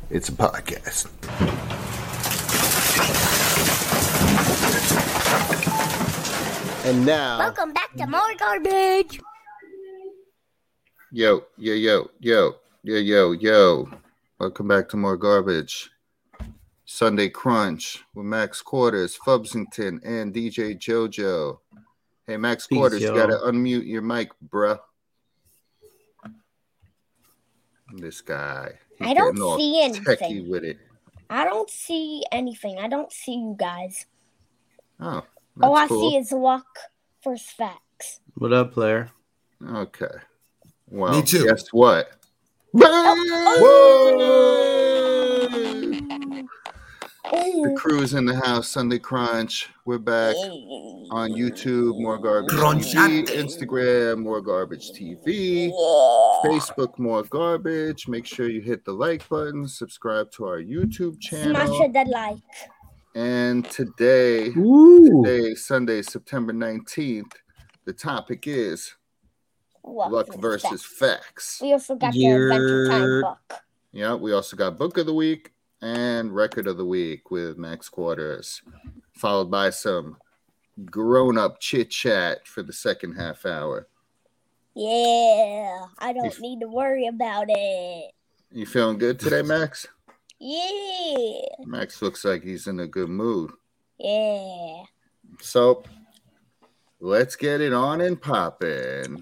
It's a podcast. And now, welcome back to more garbage. Yo. Welcome back to more garbage. Sunday Crunch with Max Quarters, Fubsington, and DJ JoJo. Hey, Max Quarters, you gotta unmute your mic, bruh. This guy. I don't see anything. With it. I don't see anything. I don't see you guys. Oh, all I see is luck for facts. What up, player? Okay. Well, me too. Guess what? The crew's in the house. Sunday Crunch. We're back on YouTube. More Garbage TV. Instagram. More Garbage TV. Facebook. More Garbage. Make sure you hit the like button. Subscribe to our YouTube channel. Smash that like. And today, Sunday, September 19th, the topic is luck versus facts. We also got the Adventure Time book. Yeah, we also got Book of the Week and Record of the Week with Max Quarters, followed by some grown-up chit-chat for the second half hour. Yeah, I don't need to worry about it. You feeling good today, Max? Yeah. Max looks like he's in a good mood. Yeah. So, let's get it on and popping.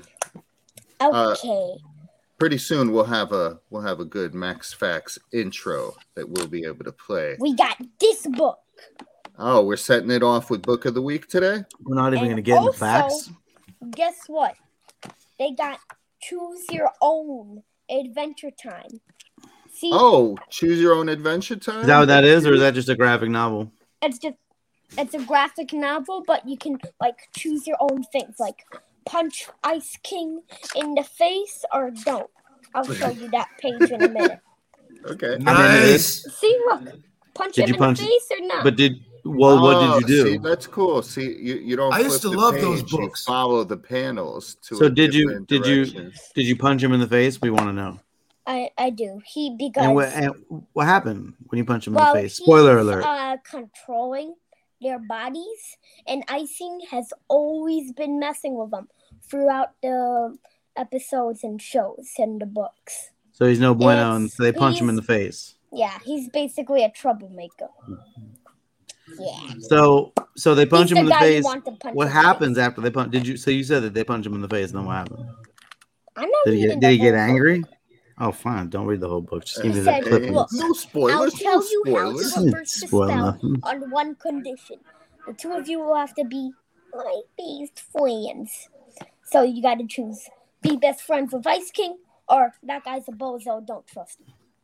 Okay. Pretty soon we'll have a good Max Facts intro that we'll be able to play. We got this book. Oh, we're setting it off with Book of the Week today? We're not even going to get into facts. Guess what? They got Choose Your Own Adventure Time. See? Oh, Choose Your Own Adventure Time? Is that what that is, or is that just a graphic novel? It's a graphic novel, but you can choose your own things, like punch Ice King in the face or don't. I'll show you that page in a minute. Okay. Nice. See, look. Punch him in the face or not? But what did you do? See, that's cool. See, you don't. I used to love those books. You follow the panels to. So did you punch him in the face? We want to know. I do. And what happened when you punch him in the face? Spoiler alert. Controlling their bodies, and Icing has always been messing with them throughout the episodes and shows and the books. So he's no bueno, and so they punch him in the face. Yeah, he's basically a troublemaker. Yeah. So they punch him in the face. What happens after they punch? So you said that they punch him in the face, and then what happened? I'm not did he get angry? Oh, fine. Don't read the whole book. Just give me that clip. No spoilers. I'll tell you how to reverse the spell on one condition. The two of you will have to be my best friends. So you got to choose be best friends with Ice King or that guy's a bozo, don't trust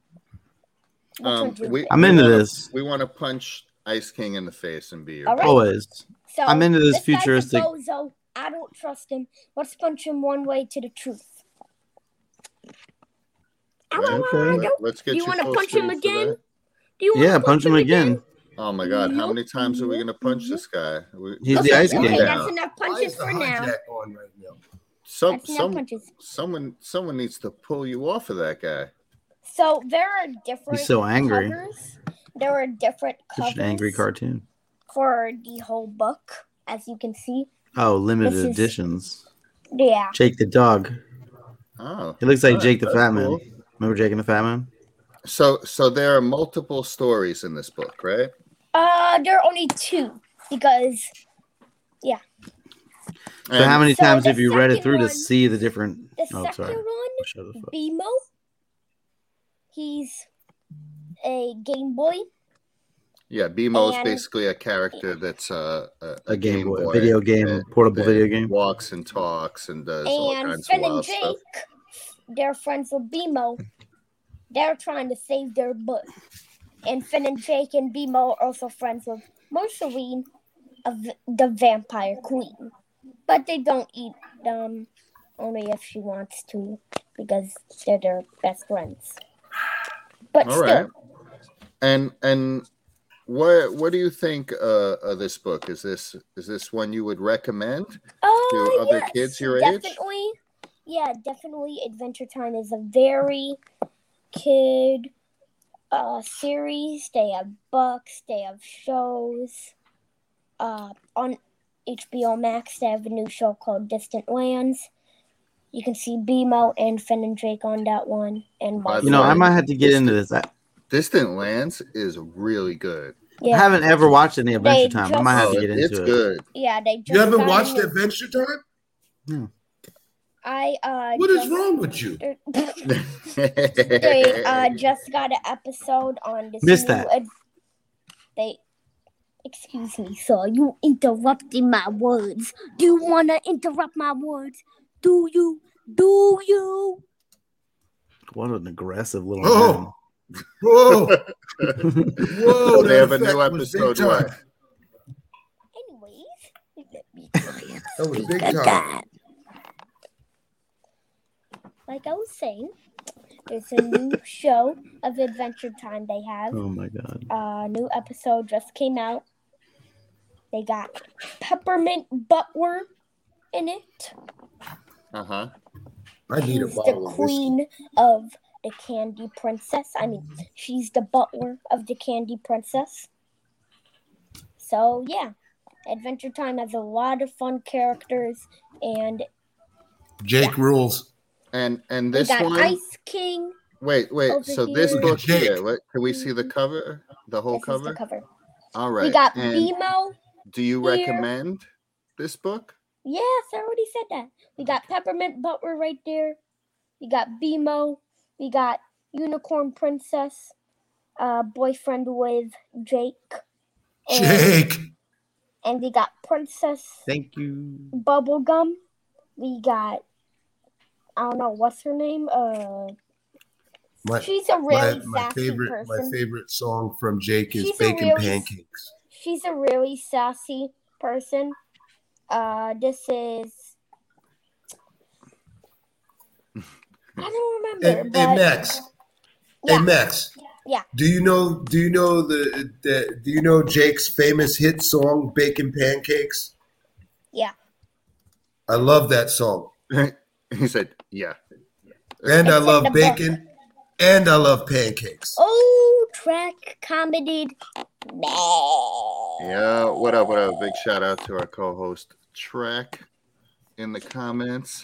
him. I'm into this. We want to punch Ice King in the face and be your right. Always. So I'm into this futuristic. Guy's a bozo. I don't trust him. Let's punch him one way to the truth. Okay. Let's get you want to punch him again? Punch him again. Oh my God! How many times are we gonna punch this guy? He's the Ice King. Okay, that's enough punches for now. Someone needs to pull you off of that guy. So there are different. He's so angry. Covers. There are different covers. Such an angry cartoon. For the whole book, as you can see. Oh, limited editions. Yeah. Jake the dog. Oh. He looks like Jake the Fat Man. Remember Jake and the Fat Man? So there are multiple stories in this book, right? There are only two because, yeah. So how many times have you read it through to see the different? The second one, BMO. He's a Game Boy. Yeah, BMO is basically a character that's a Game Boy video game, portable video game. Walks and talks and does all kinds Finn of wild and Jake, stuff. they're friends with BMO. They're trying to save their book. And Finn and Jake and BMO are also friends with Marceline, the vampire queen. But they don't eat them only if she wants to because they're their best friends. But all still. Right. And what do you think of this book? Is this one you would recommend to other kids your age? Yeah, definitely. Adventure Time is a very kid series. They have books. They have shows. On HBO Max, they have a new show called Distant Lands. You can see BMO and Finn and Jake on that one. And I might have to get into this. Distant Lands is really good. Yeah. I haven't ever watched any Adventure Time. I might have to get into it. It's good. Yeah, they just You haven't watched Adventure Time? No. What is wrong with you? They just got an episode on this. Missed that. Excuse me, sir. You interrupted my words. Do you want to interrupt my words? Do you? What an aggressive little man. Whoa. Whoa. They have a new episode. Anyways, that was big time. Like I was saying, there's a new show of Adventure Time they have. Oh my god. New episode just came out. They got Peppermint Butler in it. Uh-huh. I need a bottle of whiskey. She's the queen of the Candy Princess. I mean, she's the butler of the Candy Princess. So, yeah. Adventure Time has a lot of fun characters, and Jake rules. And this we got one, Ice King. Wait. So here. this book here, can we see the cover? The whole cover? Is the cover. All right. We got BMO. Do you recommend this book? Yes, I already said that. We got Peppermint Butler right there. We got BMO. We got Unicorn Princess. Boyfriend with Jake. And we got Princess. Thank you. Bubblegum. We got, I don't know, what's her name? She's a really sassy person. My favorite song from Jake is Bacon Pancakes. She's a really sassy person. This is, I don't remember. Hey Max. Yeah. Hey Max. Yeah. Do you know Jake's famous hit song Bacon Pancakes? Yeah. I love that song. He said, yeah. And I love bacon. And I love pancakes. Oh, Track commented. Yeah, what up? Big shout out to our co-host Track in the comments.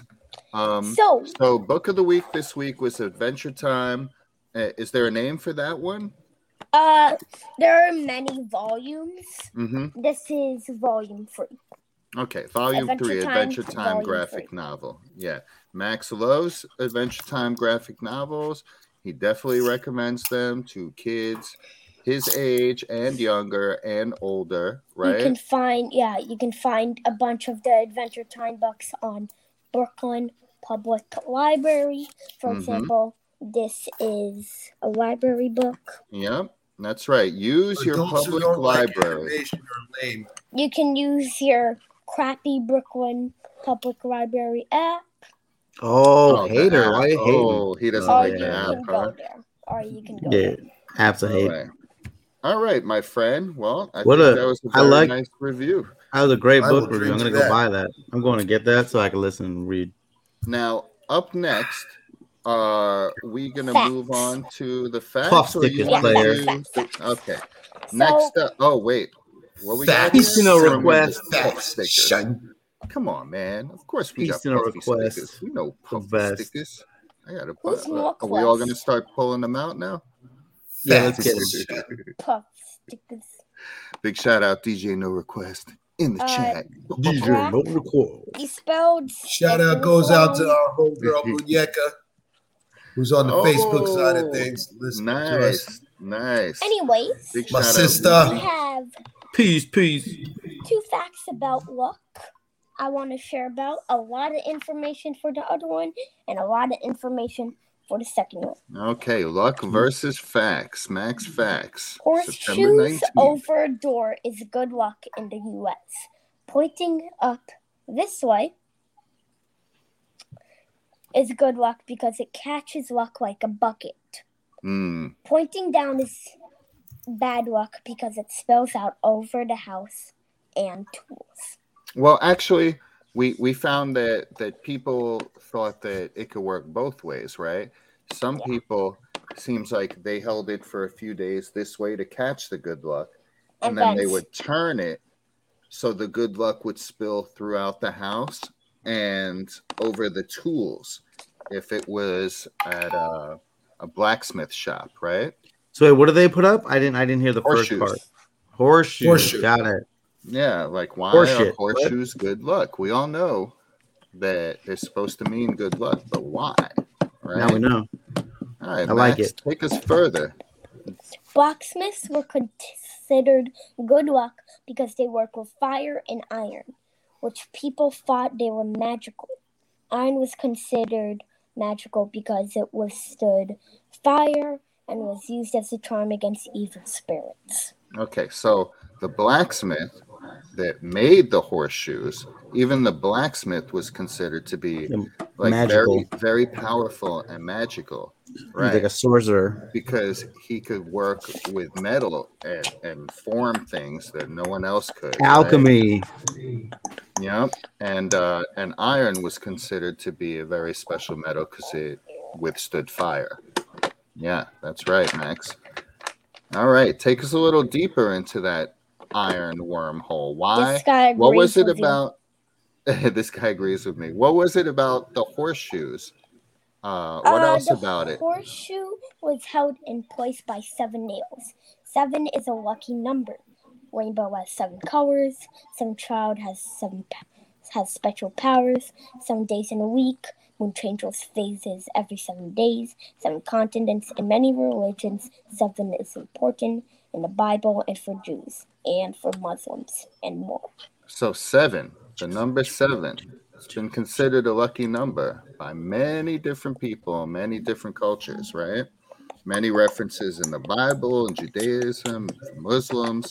So book of the week this week was Adventure Time. Is there a name for that one? There are many volumes. Mm-hmm. This is volume 3. Okay, volume 3, Adventure Time graphic novel. Yeah, Max loves Adventure Time graphic novels. He definitely recommends them to kids his age and younger and older, right? You can find a bunch of the Adventure Time books on Brooklyn Public Library. For example, this is a library book. Yep, that's right. Use your public library. You can use your crappy Brooklyn Public Library app. Oh, hater. Why you hating? Oh, he doesn't like the app, huh? Or you can go there. App's a hater. All right, my friend. Well, I think that was a very nice review. That was a great book review. I'm going to go buy that. I'm going to get that so I can listen and read. Now, up next, we're going to move on to the facts. Puff stickers, player. Okay. Next up. Oh, wait. What we got? Request. Come on, man. Of course we got puffy stickers. We know puffy stickers. I got to Are we all going to start pulling them out now? Yeah, let's get them. Puff stickers. Big shout out, DJ No Request in the chat. DJ No Request. He spelled. Shout out goes out to our homegirl Muñeca, who's on the Facebook side of things. Listen to us. Nice. Anyways, my sister. We have peace. 2 facts about luck. I want to share about a lot of information for the other one and a lot of information for the second one. Okay, luck versus facts. Max facts. Horseshoes over a door is good luck in the U.S. Pointing up this way is good luck because it catches luck like a bucket. Pointing down is bad luck because it spills out over the house and tools. Well, actually, we found that people thought that it could work both ways, right? Some people seems like they held it for a few days this way to catch the good luck, and then they would turn it so the good luck would spill throughout the house and over the tools if it was at a blacksmith shop, right? So wait, what do they put up? I didn't hear the first part. Horseshoes. Got it. Yeah, like why are horseshoes good luck? We all know that they're supposed to mean good luck, but why? Right? Now we know. All right, I like it. Take us further. Blacksmiths were considered good luck because they work with fire and iron, which people thought they were magical. Iron was considered magical because it withstood fire and was used as a charm against evil spirits. Okay, so the blacksmith that made the horseshoes, even the blacksmith was considered to be like magical. very powerful and magical, right? He's like a sorcerer because he could work with metal and form things that no one else could. Alchemy. Right? Yep, and iron was considered to be a very special metal because it withstood fire. Yeah, that's right, Max. All right, take us a little deeper into that iron wormhole. Why? What was it about? This guy agrees with me. What was it about the horseshoes? What else about it? The horseshoe was held in place by 7 nails. 7 is a lucky number. Rainbow has 7 colors. Some child has special powers. 7 days in a week. Moon changes phases every 7 days. 7 continents. In many religions, 7 is important in the Bible and for Jews and for Muslims and more. So 7, the number 7, it's been considered a lucky number by many different people, many different cultures, right? Many references in the Bible and Judaism, Muslims,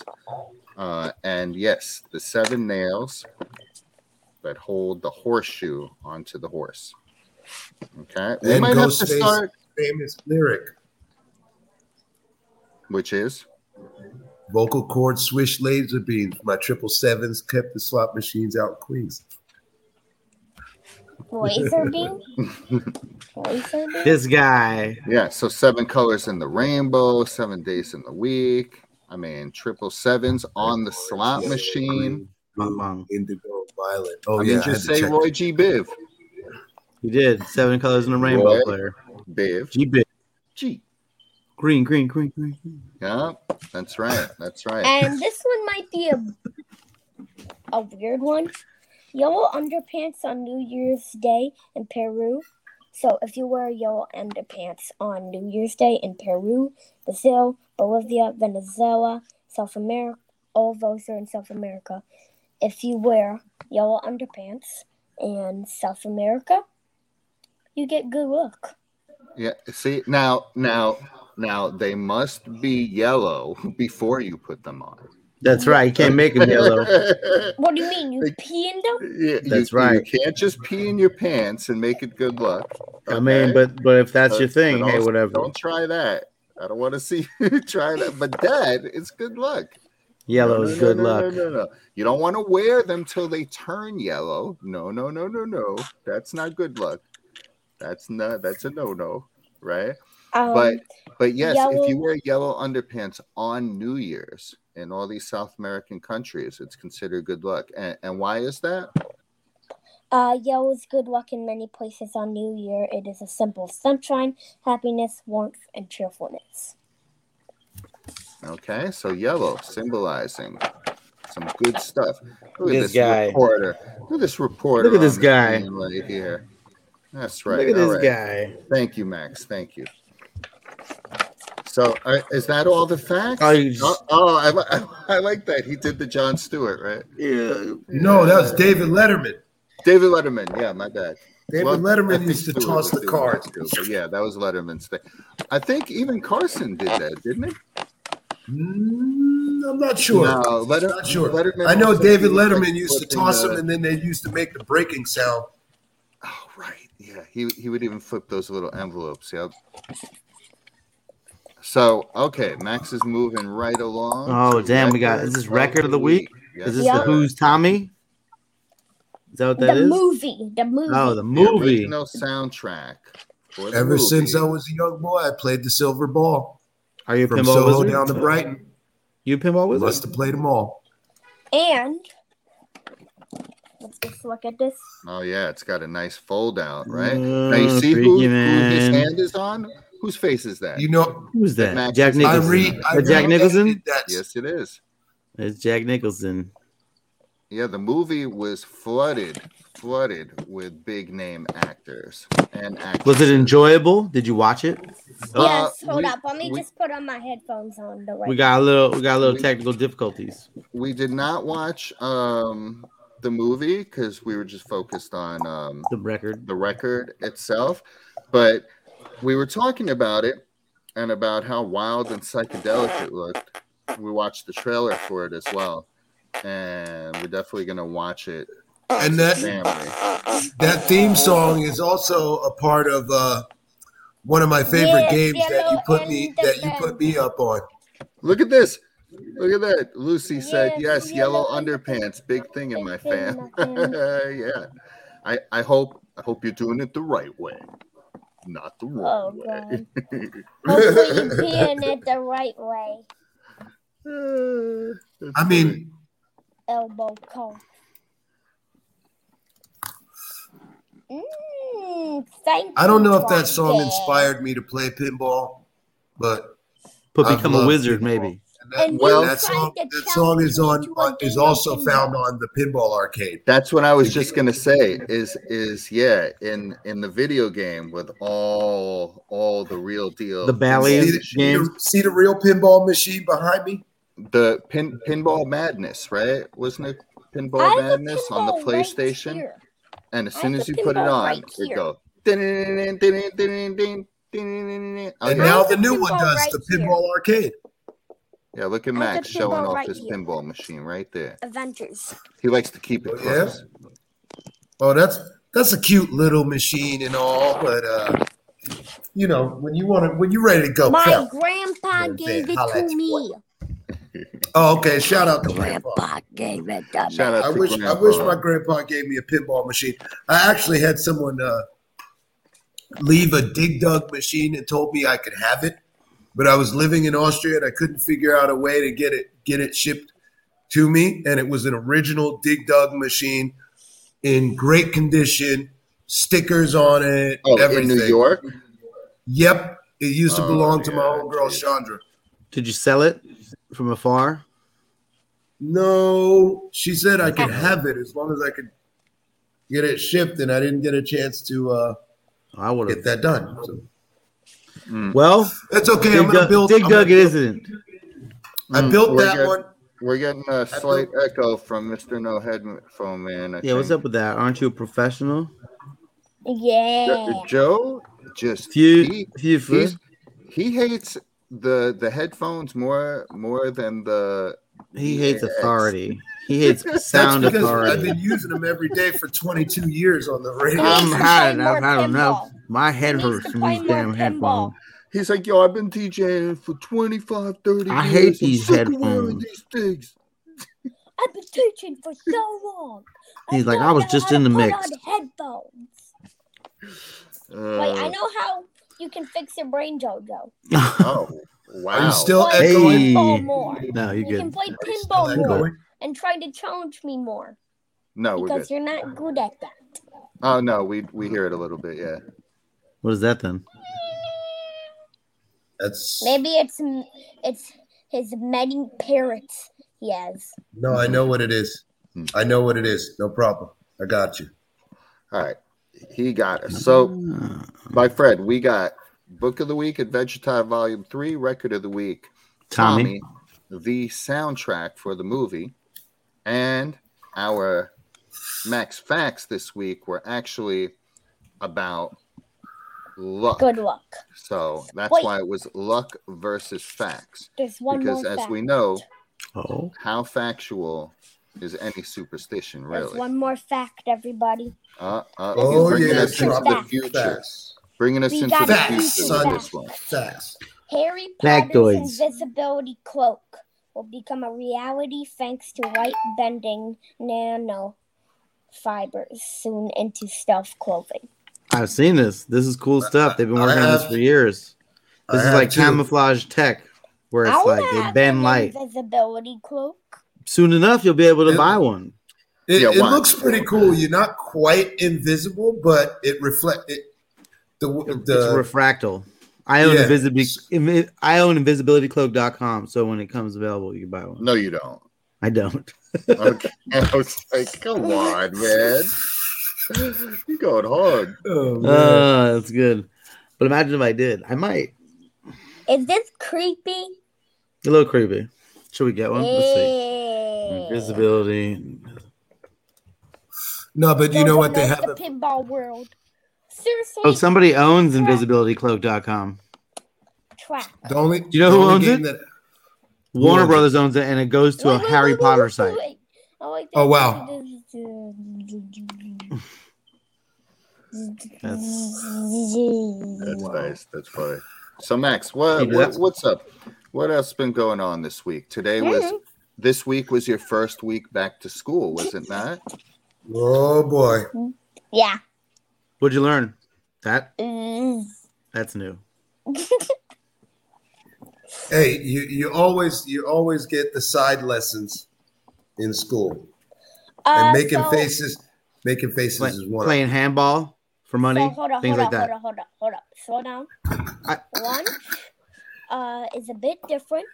and yes, the 7 nails that hold the horseshoe onto the horse. Okay, we might have to start famous lyric, which is vocal cord swish laser beams. My 777s kept the slot machines out in Queens. Laser beam? This guy. Yeah, so 7 colors in the rainbow, 7 days in the week. I mean, 777s on the slot machine. Indigo, violet. Oh, I mean, just say Roy G. Biv. You did 7 colors in the rainbow player. Biv. G. Biv. G. Green. Yeah, that's right. That's right. And this one might be a weird one. Yellow underpants on New Year's Day in Peru. So if you wear yellow underpants on New Year's Day in Peru, Brazil, Bolivia, Venezuela, South America, all those are in South America. If you wear yellow underpants in South America, you get good luck. Yeah. See, now they must be yellow before you put them on. That's right. You can't make them yellow. What do you mean? You pee in them? Yeah, that's right. You can't just pee in your pants and make it good luck. Okay? I mean, but if that's your thing, hey, whatever. Don't try that. I don't want to see you try that. But Dad, it's good luck. Yellow is good luck. No. You don't want to wear them till they turn yellow. No. That's not good luck. That's a no, right? But yes, if you wear yellow underpants on New Year's in all these South American countries, it's considered good luck. And why is that? Yellow is good luck in many places on New Year. It is a symbol of sunshine, happiness, warmth, and cheerfulness. Okay, so yellow symbolizing some good stuff. Look at this guy. Reporter. Look at this reporter. Look at this guy right here. That's right. Look at this guy. Thank you, Max. Thank you. So, is that all the facts? I like that. He did the Jon Stewart, right? Yeah. No, that was David Letterman. David Letterman. Yeah, my bad. David Letterman used to toss the cards. But yeah, that was Letterman's thing. I think even Carson did that, didn't he? I'm not sure. No, not sure. Letterman, I know David Letterman used to toss them, and then they used to make the breaking sound. Oh, right. Yeah, he would even flip those little envelopes. Yep. So, okay, Max is moving right along. Oh, damn, is this record of the week? Yes. Is this the Who's Tommy? Is that what that is? The movie. Oh, the movie. The original soundtrack Ever since I was a young boy, I played the silver ball. Are you a from pinball Soho wizard? down to Brighton? You a pinball wizard? Must have played them all. And let's just look at this. Oh yeah, it's got a nice fold out, right? Now you see who his hand is on. Whose face is that? You know who's that? Jack Nicholson. Jack Nicholson? Yes, it is. It's Jack Nicholson. Yeah, the movie was flooded with big name actors and actresses. Was it enjoyable? Did you watch it? Yes, hold up. Let me just put on my headphones on the way. We got a little technical difficulties. We did not watch the movie because we were just focused on the record itself, but we were talking about it and about how wild and psychedelic it looked. We watched the trailer for it as well, and we're definitely gonna watch it. And that theme song is also a part of one of my favorite games that you put me up on. Look at this. Look at that. Lucy said, yes, yellow underpants. Big thing in my fam. Yeah. I hope you're doing it the right way. Not the wrong way. Hopefully you're doing it the right way. I mean, elbow cock. I don't know if that song inspired me to play pinball, but become a wizard, maybe. That song is also found on the Pinball Arcade. That's what I was just gonna say. Is in the video game with all the real deal. The ballet game. See the real pinball machine behind me. The Pinball Madness, right? Wasn't it Pinball Madness on the PlayStation? Right, and as soon as you put it on, it goes. And now the new one does the Pinball Arcade. Yeah, look at Max showing off his pinball machine right there. Avengers. He likes to keep it close. Oh, that's a cute little machine and all, but when you're ready to go. My grandpa gave it to me. Oh, okay. Shout out to Grandpa gave it to me. I wish my grandpa gave me a pinball machine. I actually had someone leave a Dig Dug machine and told me I could have it. But I was living in Austria and I couldn't figure out a way to get it shipped to me. And it was an original Dig Dug machine in great condition, stickers on it, everything. In New York? Yep. It used to belong to my old girl, Chandra. Did you sell it from afar? No. She said I could have it as long as I could get it shipped, and I didn't get a chance to get that done. So. Well, that's okay. I'm gonna build. Dig Dug, isn't. I built that one. We're getting a slight echo from Mr. No Headphone Man. I think. What's up with that? Aren't you a professional? Yeah. Joe just he hates the headphones more than the. He hates authority. He hates sound authority. I've been using them every day for 22 years on the radio. I've had enough. My head hurts from these damn headphones. He's like, yo, I've been DJing for 25, 30 years. I hate these headphones. These things. I've been teaching for so long. He's like, I was just in the mix. Headphones. Wait, I know how you can fix your brain, JoJo. Oh, wow. Are you still echoing? More. No, you can play pinball more and try to challenge me more. No, because you're not good at that. Oh no, we hear it a little bit, yeah. What is that then? Maybe it's his many parrots he has. No, I know what it is. No problem. I got you. All right. He got us. So, by Fred, we got Book of the Week, Adventure Time Volume 3, Record of the Week, Tommy, the soundtrack for the movie, and our Max Facts this week were actually about luck. Good luck. So that's why it was luck versus facts. There's one because more as fact. we know, how factual is any superstition, really? There's one more fact, everybody. Bringing us into the future. Bringing us into the future with this one. Facts. Harry Potter's invisibility cloak will become a reality thanks to light-bending nano fibers soon into stealth clothing. I've seen this. This is cool stuff. They've been working on this for years. This is like camouflage tech, where it's like they bend light. Invisibility cloak. Soon enough, you'll be able to buy one. It looks pretty cool. You're not quite invisible, but it reflects it. It's refractal. I own invisibilitycloak.com, so when it comes available, you can buy one. No, you don't. I don't. Okay. I was like, come on, man. You're going hard. Oh, that's good. But imagine if I did. I might. Is this creepy? A little creepy. Should we get one? Let's see. Invisibility. No, but you know what they have? The pinball world. Seriously. Oh, somebody owns invisibilitycloak.com. Trap. Do you know who owns it? Warner Brothers owns it, and it goes to a Harry Potter site. Oh, wow. That's nice. That's funny. So, Max, what's up? What else been going on this week? This week was your first week back to school, was it not? Oh boy. Yeah. What'd you learn? That's new. Hey, you always get the side lessons in school. And making faces is one. Playing handball for money, Hold up. Slow down. Lunch is a bit different.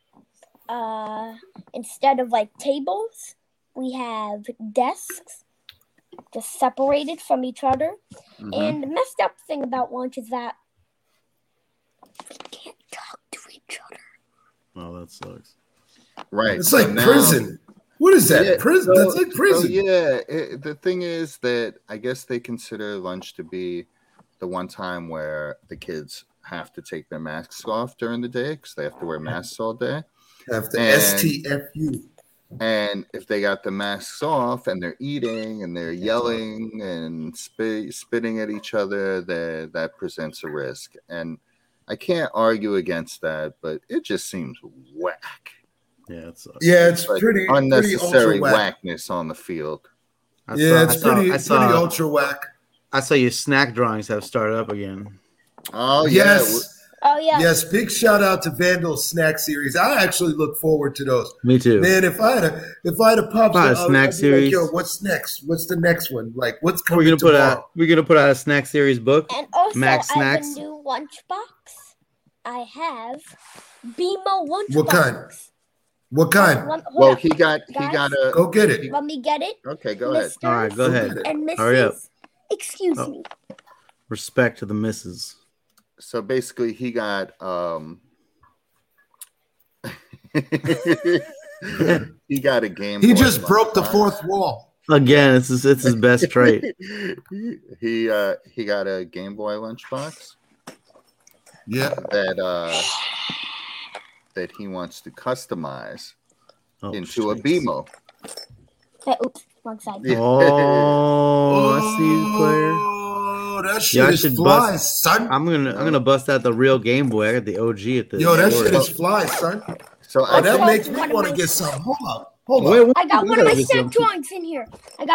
Instead of like tables, we have desks just separated from each other. Mm-hmm. And the messed up thing about lunch is that we can't talk to each other. Oh, that sucks. Right. It's like prison. What is that? Yeah, prison? That's like prison. The thing is that I guess they consider lunch to be the one time where the kids have to take their masks off during the day because they have to wear masks all day. Have to STFU. And if they got the masks off and they're eating and they're yelling and spitting at each other, that presents a risk. And I can't argue against that, but it just seems whack. Yeah, it sucks. Yeah, it's like pretty unnecessary pretty whackness on the field. It's pretty ultra whack. I saw your snack drawings have started up again. Oh yes. Oh yeah. Yes, big shout out to Vandal's snack series. I actually look forward to those. Me too. Man, if I had a pop snack series. Like, yo, what's next? What's the next one? Like, what's coming? We're gonna put out a snack series book. And also, Max I have Snacks. a new lunchbox. I have BMO lunchbox. What kind? Well, he got a. Go get it. Let me get it. Okay, go ahead. All right, go ahead. And Mrs. Hurry up. Excuse me. Respect to the missus. So basically, he got he got a Game Boy. He just broke the fourth wall. Again, it's his best trait. He got a Game Boy lunchbox. Yeah. That he wants to customize into a BMO. Oops, wrong side. Oh, I see you, player. Oh, that shit is fly, son. I'm gonna bust out the real Game Boy. I got the OG at the. Yo, that shit is fly, son. So that makes me want to get some. Hold up. I got one of my snack drawings in here. A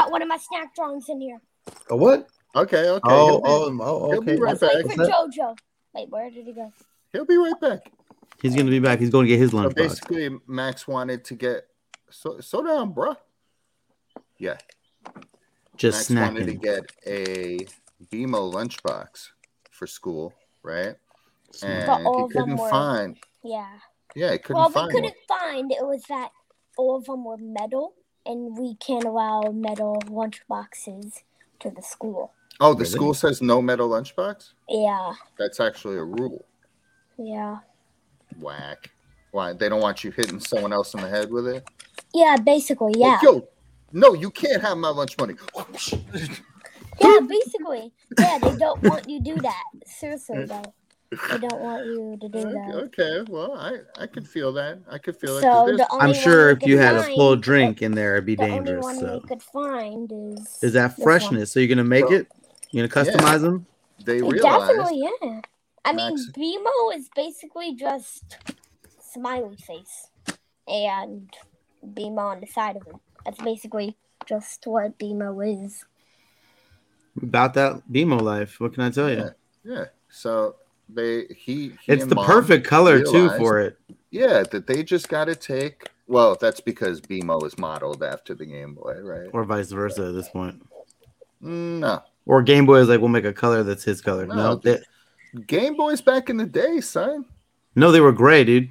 what? Okay. Oh, okay. He'll be right back. For JoJo. Wait, where did he go? He'll be right back. He's gonna be back. He's going to get his lunch. So basically, Max wanted to get slow down, bro. Yeah. Just Max snacking. wanted to get a BMO lunchbox for school, right? And he couldn't find. Yeah. Yeah, he couldn't find. Well, we couldn't find. It was that all of them were metal, and we can't allow metal lunchboxes to the school. Oh, the school says no metal lunchbox? Yeah. That's actually a rule. Yeah. Whack. Why? They don't want you hitting someone else in the head with it? Yeah, basically, yeah. Like, yo, no, you can't have my lunch money. Yeah, basically. Yeah, they don't want you to do that. Seriously, though. They don't want you to do that. Okay, well, I could feel that. So I'm sure if you had a full drink in there, it'd be dangerous. The only one we could find is that freshness. So you're going to make it? You're going to customize them? They realize. Definitely, yeah. I mean, BMO is basically just smiley face and BMO on the side of it. That's basically just what BMO is. About that BMO life. What can I tell you? Yeah. So he it's and the Mom perfect color too realized, for it. Yeah, that they just got to take. Well, that's because BMO is modeled after the Game Boy, right? Or vice versa at this point. No. Or Game Boy is like, we'll make a color that's his color. No. Game Boys back in the day, son. No, they were gray, dude.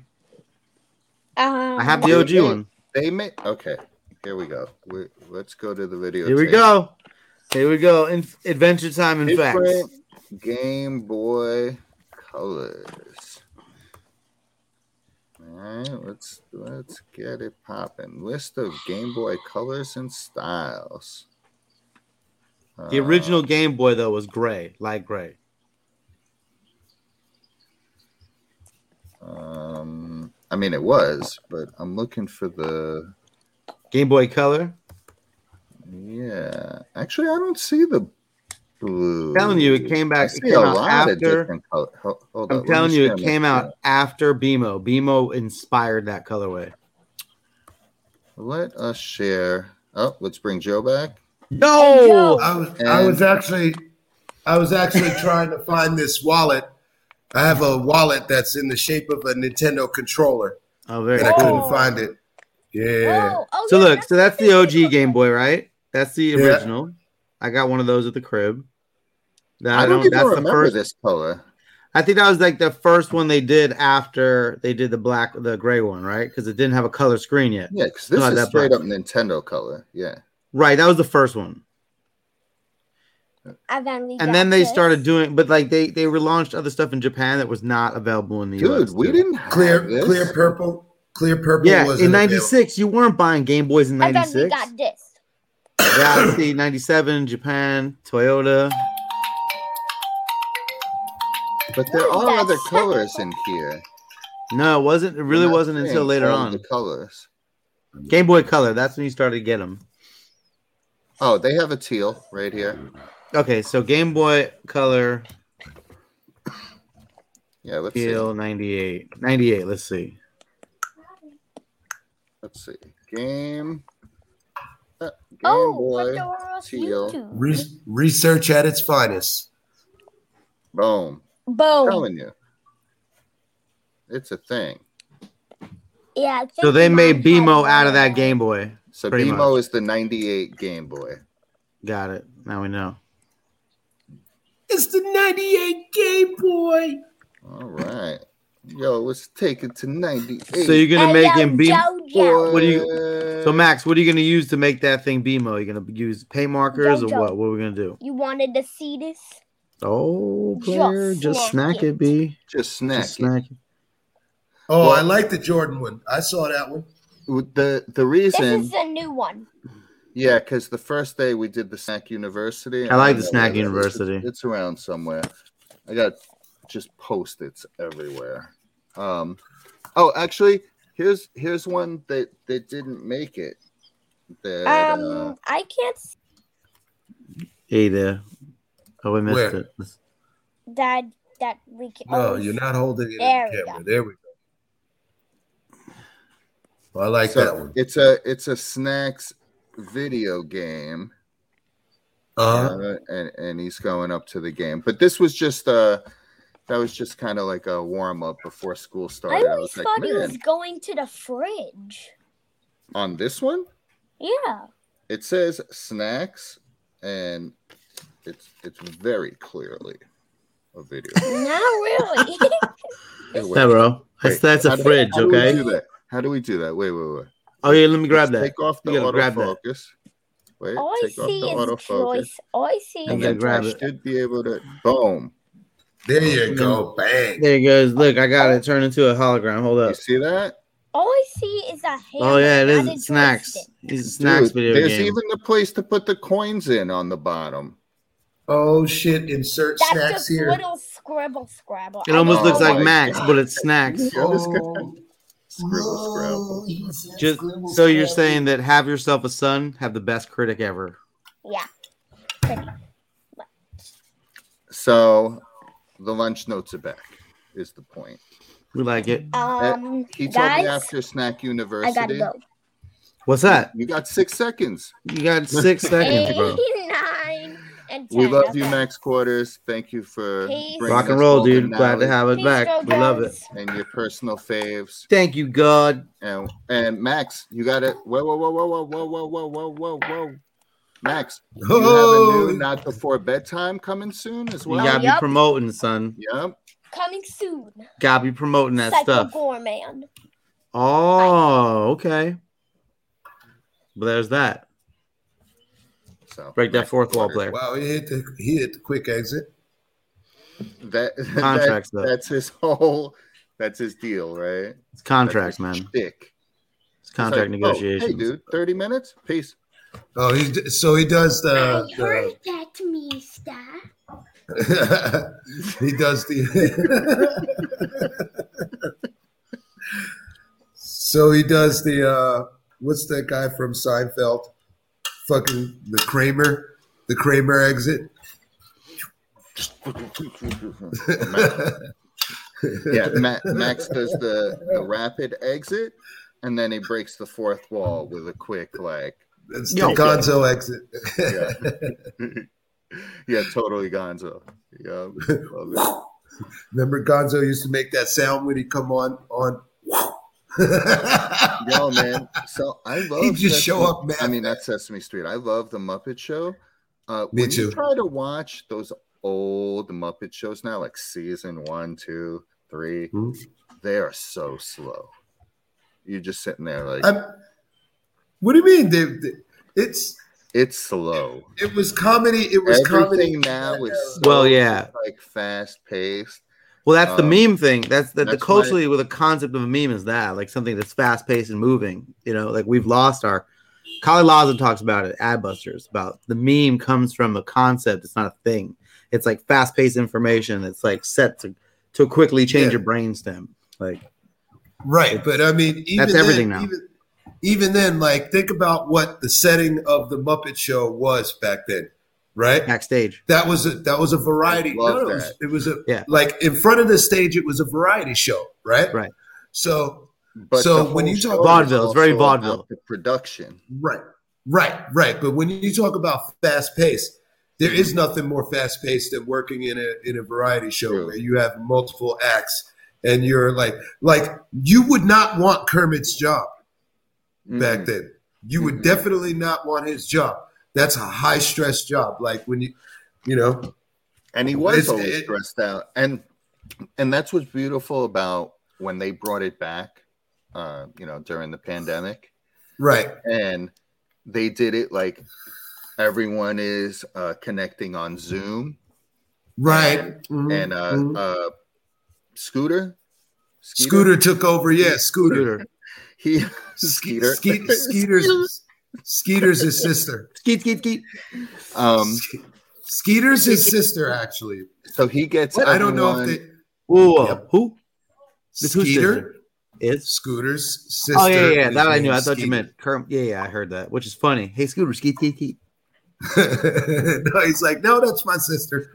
I have the OG one. They made. Okay, here we go. Let's go to the video. Here we go. Adventure time and facts. Game Boy colors. All right, let's get it popping. List of Game Boy colors and styles. The original Game Boy though was gray, light gray. I mean it was, but I'm looking for the Game Boy Color. Yeah, actually, I don't see the blue. I'm telling you, it came back. It came out after. I'm telling you, it came out after BMO. BMO inspired that colorway. Let us share. Oh, let's bring Joe back. No, I was actually trying to find this wallet. I have a wallet that's in the shape of a Nintendo controller. Oh, very cool. I couldn't find it. Yeah. So look, so that's the OG Game Boy, right? That's the original. Yeah. I got one of those at the crib. I don't even remember this color. I think that was like the first one they did after they did the gray one, right? Because it didn't have a color screen yet. Yeah, because this is straight up Nintendo color. Yeah. Right, that was the first one. And then they started doing, but like they relaunched other stuff in Japan that was not available in the US. Dude, we didn't have clear purple. Clear purple. Yeah, in '96, you weren't buying Game Boys in '96. And then we got this. Galaxy '97, Japan, Toyota. But there are other colors in here. No, it wasn't. It really wasn't until later on. The colors. Game Boy Color. That's when you started to get them. Oh, they have a teal right here. Okay, so Game Boy Color. Yeah, let's teal, see. 98. 98, let's see. Let's see. Game Boy teal. Research at its finest. Boom. Boom. I'm telling you. It's a thing. Yeah. So they made BMO out of that Game Boy. So BMO is the 98 Game Boy. Got it. Now we know. It's the 98 Game Boy. All right. Yo, let's take it to 98. So you're going to make him BMO. What do you? So Max, what are you going to use to make that thing BMO? You're going to use paint markers or what? What are we going to do? You wanted to see this? Oh, player, just snack it, B. Just snack it. Oh, well, I like the Jordan one. I saw that one. The reason this is a new one. Yeah, because the first day we did the Snack University. I like the Snack University. It's around somewhere. I got just Post-its everywhere. Oh, actually, here's one that didn't make it. I can't. Hey there. Oh, we missed it. That we can. No, you're not holding it in the camera. There we go. Well, I like that one. It's a Snacks video game. And he's going up to the game. But this was just that was just kind of like a warm up before school started. I always thought he was going to the fridge. On this one? Yeah. It says Snacks, and it's very clearly a video. Not really. Hey, bro. That's a fridge, okay? How do we do that? Wait. Oh, yeah, let me grab that. Take off the autofocus. Wait, all take off the autofocus. All I see and then grab it. Should be able to. Boom. There you go. Bang. There you go. Look, I got it turned into a hologram. Hold up. You see that? All I see is a hammer. Oh, yeah, it is Snacks. It's a Snacks video there's game. even the place to put the coins in on the bottom. Oh, shit. Insert Snacks here. That's just little scrabble. It almost looks like Max, but it's Snacks. Scrabble. Just so you're saying that Have Yourself a Son have the best critic ever. Yeah. Pretty much. So the lunch notes are back, is the point. We like it. He told me after Snack University. I gotta go. What's that? You got 6 seconds. You got 6 seconds, bro. 9. And 10. We love you, Max Quarters. Thank you for Peace. bringing Rock and us roll, all the dude. Glad to knowledge have it Peace, back. go We love it. guys. and your personal faves. Thank you, God. And Max, you got it. Whoa. Max, you have a new Not Before Bedtime coming soon as You well. gotta be promoting, son. Yep. Coming soon. Gotta be promoting that Psycho stuff. Gorman. Oh, okay. But there's that. So Break that fourth wall, player. Wow, he hit the quick exit. Contracts, though. That's his deal, right? It's contracts, That's his man. shtick. It's contract Like, negotiations. hey, dude, 30 minutes? Peace. Oh, he does I heard that, mister. he does the so he does the what's that guy from Seinfeld? Fucking the Kramer exit. Yeah, Max does the rapid exit, and then he breaks the fourth wall with a quick It's the Gonzo exit. Yeah, totally Gonzo. Yeah. Remember Gonzo used to make that sound when he come on. Yo, man. So I love. He'd just show up, man. I mean, that's Sesame Street. I love the Muppet Show. Me when too. You try to watch those old Muppet shows now, like season 1, 2, 3. They are so slow. You're just sitting there like. What do you mean? It's slow. It was comedy. It was Everything comedy. now is Well, yeah. like fast paced. Well, that's the meme thing. That's the that's culturally with the concept of a meme is that like something that's fast paced and moving. You know, like we've lost our. Kali Laza talks about it. Adbusters about the meme comes from a concept. It's not a thing. It's like fast paced information. It's like set to quickly change your brainstem. Like right, but I mean, even that's everything now. Even then, like think about what the setting of the Muppet Show was back then. Right, backstage. That was a variety. It was like in front of the stage. It was a variety show, right? Right. So, but when you talk vaudeville, it's very vaudeville. The production, right. But when you talk about fast pace, there is nothing more fast paced than working in a variety show where you have multiple acts and you're like you would not want Kermit's job back then. You would definitely not want his job. That's a high stress job. Like when you know, and he was always stressed out. And that's what's beautiful about when they brought it back, during the pandemic. Right. And they did it like everyone is connecting on Zoom. Right. And Scooter took over. Yeah, Scooter. Skeeter's his sister. Skeet. Skeeter's his sister, actually. So he gets. I don't know if they. Who? Skeeter is Scooter's sister. Oh yeah. That I knew. I thought you meant Kermit. Yeah, I heard that, which is funny. Hey, Scooter, skeet. No, he's like, no, that's my sister.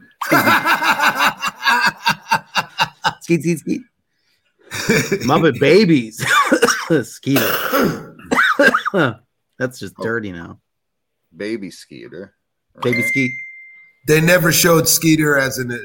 Skeet. Muppet Babies. Skeeter. That's just dirty now. Baby Skeeter. Right? Baby Skeet. They never showed Skeeter as an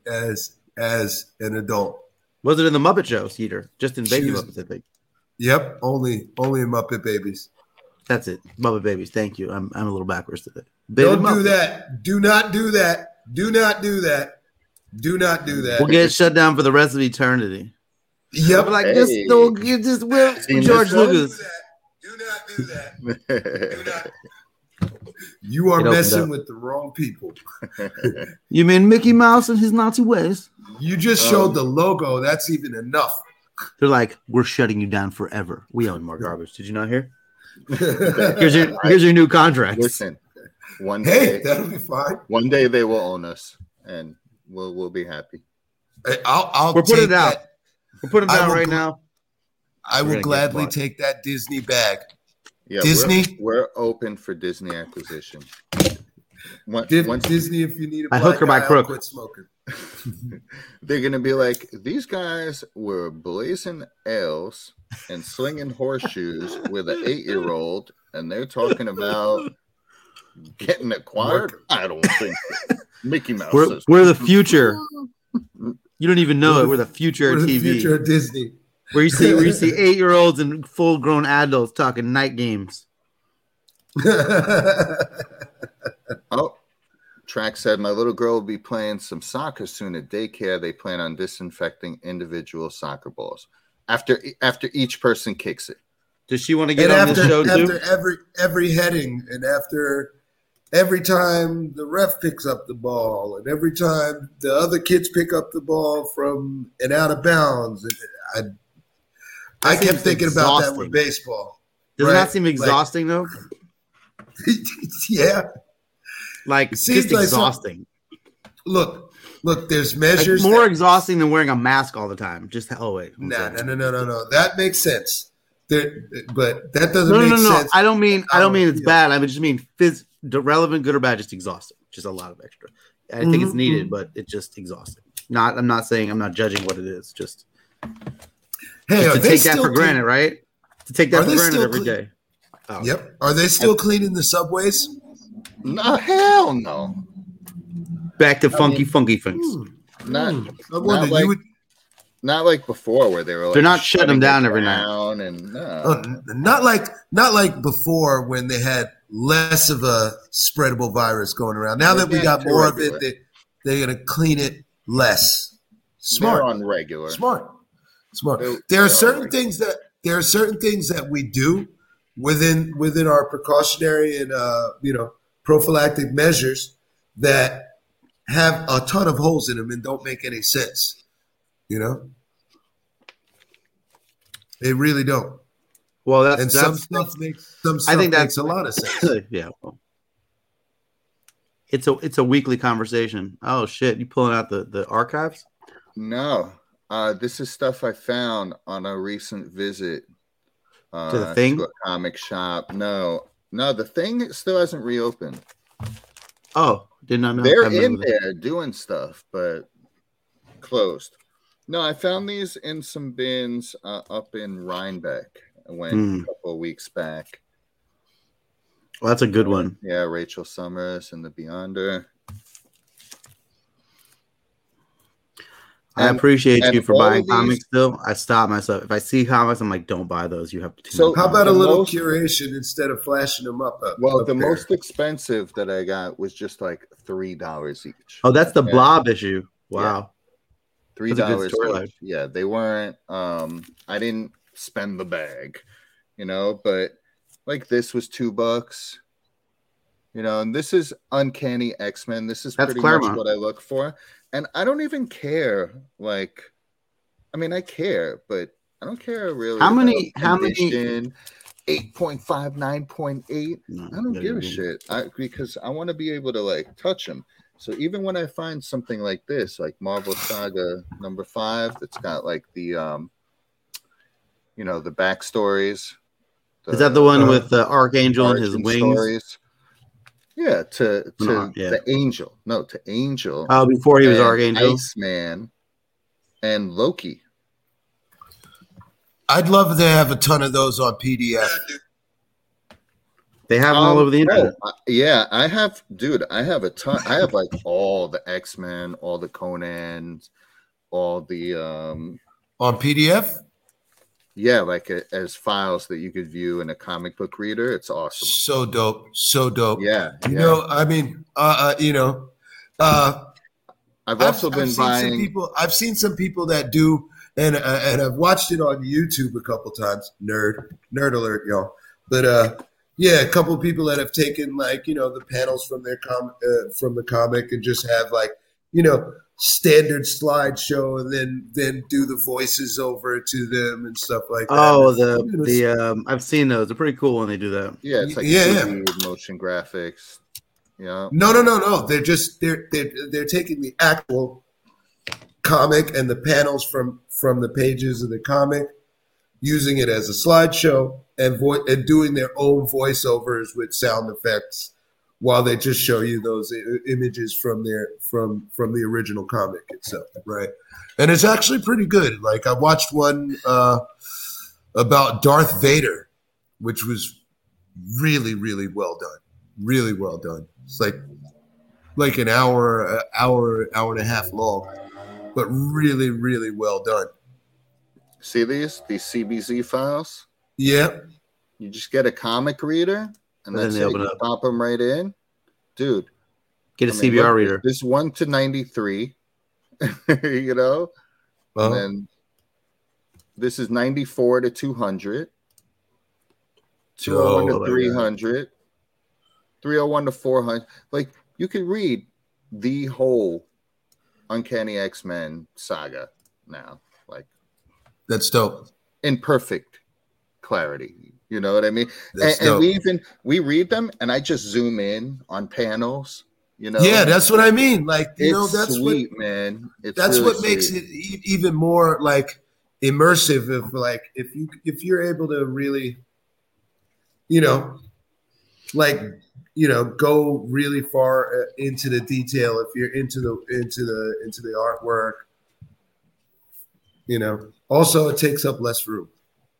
adult. Was it in the Muppet Show, Skeeter? Just in Baby Muppets, I think. Yep, only in Muppet Babies. That's it. Muppet Babies. Thank you. I'm a little backwards today. Don't do that. Do not do that. Do not do that. Do not do that. We'll get shut down for the rest of eternity. Yep. Like this. You just will. George Lucas. Do not do that. Do not. You are messing with the wrong people. You mean Mickey Mouse and his Nazi ways? You just showed the logo. That's even enough. They're like, we're shutting you down forever. We own more garbage. Did you not hear? Here's your new contract. Listen, one day that'll be fine. One day they will own us, and we'll be happy. We're putting it out. We're putting it out right now. I will gladly take that Disney bag. Yeah, Disney. We're open for Disney acquisition. Disney, if you need a hook or by crook, quit smoking. They're gonna be like, these guys were blazing ales and slinging horseshoes with an 8-year-old, and they're talking about getting acquired? I don't think so. Mickey Mouse. We're the future. You don't even know it. We're the future of TV. Future of Disney. Where you see 8-year-olds and full-grown adults talking night games. Oh, Track said my little girl will be playing some soccer soon at daycare. They plan on disinfecting individual soccer balls after each person kicks it. Does she want to get on this show too? After every heading, and after every time the ref picks up the ball, and every time the other kids pick up the ball from and out of bounds, and I kept thinking about that with baseball. Does that seem exhausting though? Yeah, like just exhausting. Look. There's measures. Like more exhausting than wearing a mask all the time. Just wait. No. That makes sense. But that doesn't make sense. I don't mean it's bad. I just mean relevant, good or bad, just exhausting. Just a lot of extra. I think it's needed, but it's just exhausting. I'm not saying I'm not judging what it is. Just to take that for granted, right? To take that for granted every day. Oh. Yep. Are they still cleaning the subways? No, hell no. Back to funky things. Not like before where they were. Like they're not shutting them down every night. Not like before when they had less of a spreadable virus going around. Now that we got more of it, they're going to clean it less. Smart. They're on regular. Smart. There are certain things that we do within our precautionary and prophylactic measures that have a ton of holes in them and don't make any sense. They really don't. Well, some stuff makes a lot of sense. Yeah. Well, it's a weekly conversation. Oh shit! You pulling out the archives? No, this is stuff I found on a recent visit to the Thing, to a comic shop. No, the Thing still hasn't reopened. Oh, did not know. They're in there doing stuff, but closed. No, I found these in some bins up in Rhinebeck. I went a couple of weeks back. Well, that's a good one. Yeah, Rachel Summers and the Beyonder. I appreciate you for buying comics still. I stop myself. If I see comics, I'm like, don't buy those. You have to. So how about a little curation instead of flashing them up? The most expensive that I got was just like $3 each. Oh, that's the Blob issue. Wow. Yeah. $3 each. Yeah, they weren't. I didn't spend the bag, but like this was $2. And this is Uncanny X-Men. This is pretty much what I look for. And I don't even care. I care, but I don't care really. How many? 8.5, 9.8. I don't give a shit. Because I want to be able to touch them. So even when I find something like this, like Marvel Saga number 5, that's got the the backstories. Is that the one with the Archangel and his wings? Stories? Yeah, to the Angel. No, to Angel. Oh, before he was Archangel. Iceman and Loki. I'd love to have a ton of those on PDF. They have them all over the internet. Yeah, I have a ton. I have all the X-Men, all the Conans, all the on PDF. Yeah, as files that you could view in a comic book reader. It's awesome. So dope. Yeah. I've also been buying. I've seen some people that do, and I've watched it on YouTube a couple times. Nerd alert, y'all. But a couple of people that have taken the panels from their from the comic and just have standard slideshow and then do the voices over to them and stuff like that. Oh, I've seen those. They're pretty cool when they do that. Yeah, it's motion graphics. Yeah. No. They're taking the actual comic and the panels from the pages of the comic, using it as a slideshow and doing their own voiceovers with sound effects while they just show you those images from the original comic itself, right? And it's actually pretty good. I watched one about Darth Vader, which was really, really well done. Really well done. It's like an hour and a half long, but really, really well done. See these CBZ files? Yeah. You just get a comic reader, and then that's they it. open You up. pop them right in, dude. Get a I mean, CBR look, reader. This 1 to 93, you know, and then this is 94 to 200, 201 to 300, 301 to 400. Like, you can read the whole Uncanny X-Men saga now, like, that's dope, in perfect clarity. You know what I mean? That's And dope. we read them, and I just zoom in on panels. You know? Yeah, that's what I mean. Like, that's sweet, man. That's really what makes sweet. it even more like immersive. If you're able to really, go really far into the detail. If you're into the artwork, Also, it takes up less room.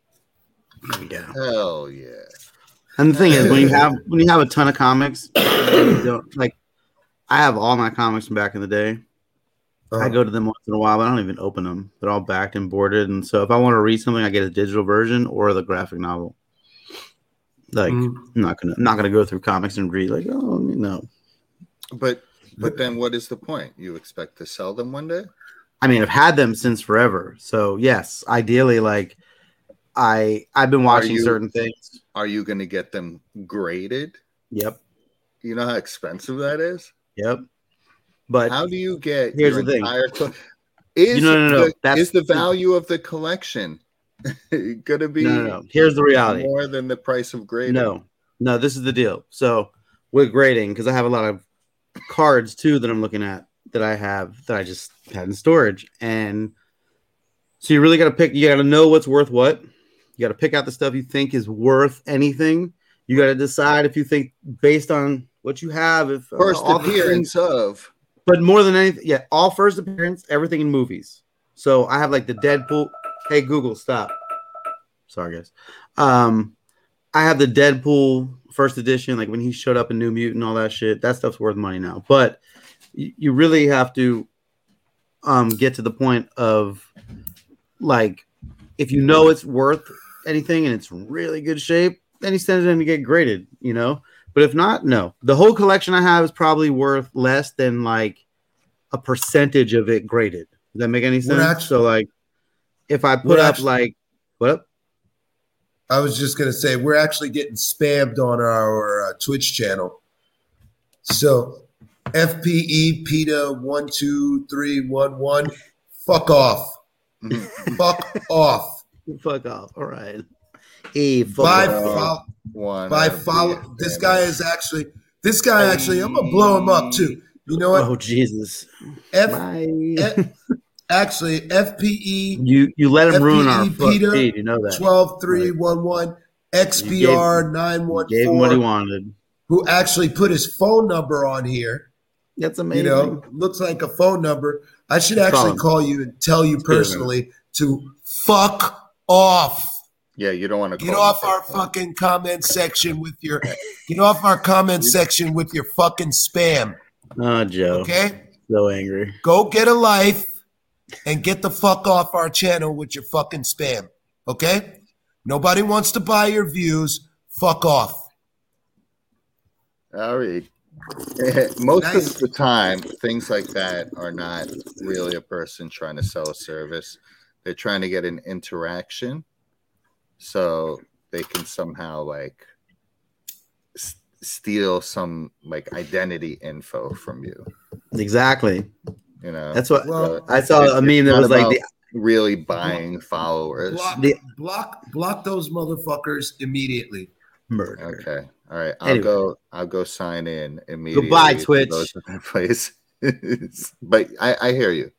Yeah. Hell yeah. And the thing is, when you have a ton of comics, you don't, like, I have all my comics from back in the day. I go to them once in a while, but I don't even open them. They're all backed and boarded, and so if I want to read something, I get a digital version or the graphic novel. Like, I'm not gonna go through comics and read like, oh no. But then, what is the point? You expect to sell them one day? I mean, I've had them since forever. So yes, ideally, like I've been watching certain things. Are you going to get them graded? Yep. You know how expensive that is? Yep. But how do you get here's your the thing? No. Is the value of the collection going to be no? Here's the reality: more than the price of grading. No. This is the deal. So with grading, because I have a lot of cards too that I'm looking at that I just had in storage, and so you really got to pick. You got to know what's worth what. You got to pick out the stuff you think is worth anything. You got to decide if you think based on what you have, if first appearance of. But more than anything, all first appearance, everything in movies. So I have like the Deadpool. Hey Google, stop. Sorry guys. I have the Deadpool first edition, like when he showed up in New Mutant, all that shit. That stuff's worth money now. But you really have to get to the point of like, if you know it's worth anything and it's really good shape, then you send it in to get graded, But if not, no. The whole collection I have is probably worth less than like a percentage of it graded. Does that make any sense? So like, if I put up like, what up? I was just gonna say we're actually getting spammed on our Twitch channel. So FPE PETA 12311, fuck off. Fuck off. Fuck off. All right. Follow. This guy actually, I'm gonna blow him up too. You know what? Oh Jesus. Actually, FPE. You let him ruin our PETA, feed, you know that. 12311 XBR 914. Gave him what he wanted. Who actually put his phone number on here? That's amazing. Looks like a phone number. I should actually call you and tell you personally to fuck off. Yeah, you don't want to get off our fucking comment section with your fucking spam. Oh, Joe. Okay? So angry. Go get a life and get the fuck off our channel with your fucking spam. Okay? Nobody wants to buy your views. Fuck off. All right. Most of the time, things like that are not really a person trying to sell a service. They're trying to get an interaction so they can somehow like steal some like identity info from you. Exactly. That's what I saw a meme that was like really buying followers. Block those motherfuckers immediately. Murder. Okay. All right. I'll go sign in immediately. Goodbye, Twitch. Place. But I hear you.